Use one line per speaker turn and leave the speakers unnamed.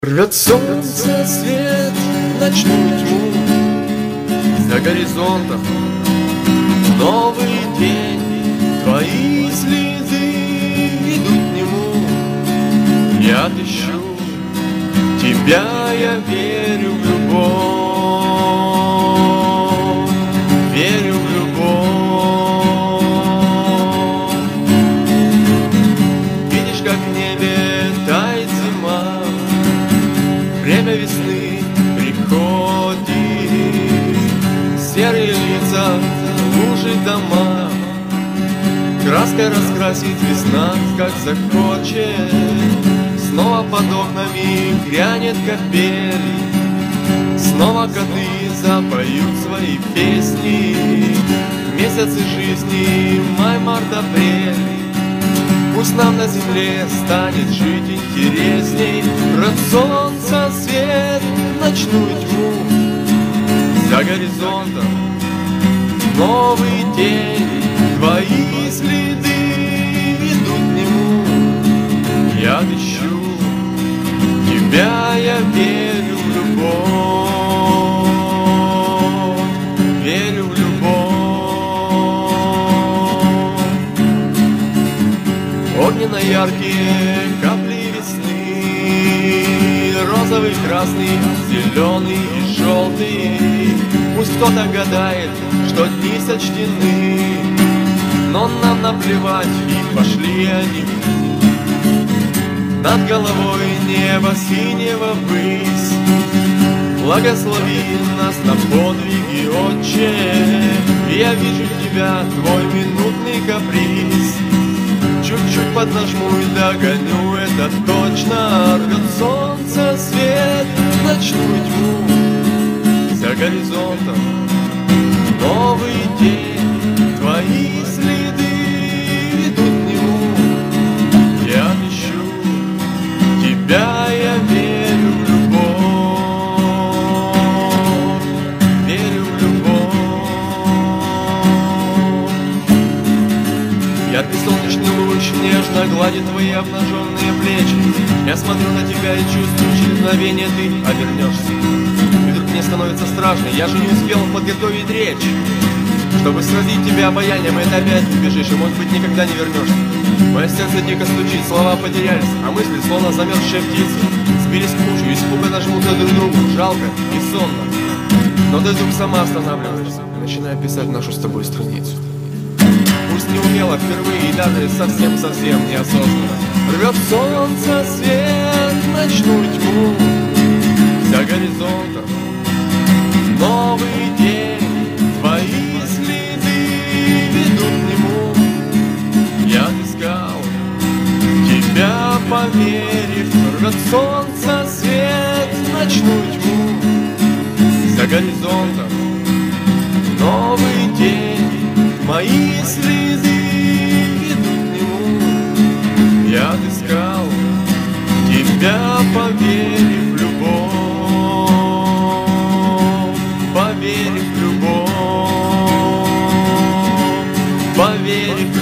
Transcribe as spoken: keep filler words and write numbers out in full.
Рвет солнце свет в ночную тьму, за горизонтом новый день, твои следы идут к нему. Я отыщу тебя, я верю в любовь, верю в любовь. Видишь, как в небе тает зима, время весны приходит, серые лица, лужи дома, краской раскрасит весна, как захочет. Снова под окнами грянет капель, снова коты запоют свои песни. Месяцы жизни, май, март, апрель, пусть нам на земле станет жить интересней. Рвет солнце свет в ночную тьму, за горизонтом новый день, твои следы идут к нему. Я отыщу тебя, я верю в любовь, верю в любовь. Огненно-яркие капли весны, розовый, красный, зеленый и желтый. Пусть кто-то гадает, что дни сочтены, но нам наплевать, и пошли они. Над головой небо синего ввысь, благослови нас на подвиги, Отче. Я вижу тебя, твой минутный каприз, чуть-чуть поднажму и догоню, это точно. Рвет солнце свет в ночную тьму, за горизонтом новый день, твои следы идут к нему. Я ищу тебя, я верю в любовь, верю в любовь. Яркий солнечный луч нежно гладит твои обнаженные плечи. Я смотрю на тебя и чувствую, через мгновение ты обернешься. И вдруг мне становится страшно, я же не успел подготовить речь, чтобы сразить тебя обаянием, и ты опять убежишь, и, может быть, никогда не вернешься. Мое сердце дико стучит, слова потерялись, а мысли, словно замерзшие птицы, сбились в кучу, испуганно жмутся друг к другу, жалко и сонно. Но ты вдруг сама останавливаешься, начиная писать нашу с тобой страницу. Пусть не умела впервые и даже совсем-совсем неосознанно. Рвет солнце свет в ночную тьму, за горизонтом новый день, твои следы ведут к нему. Я отыскал тебя, поверив. Рвет солнце свет в ночную тьму, за горизонтом новый день, мои следы ведут к нему. Я отыскал тебя, поверив в любовь, поверив в любовь, поверив в любовь.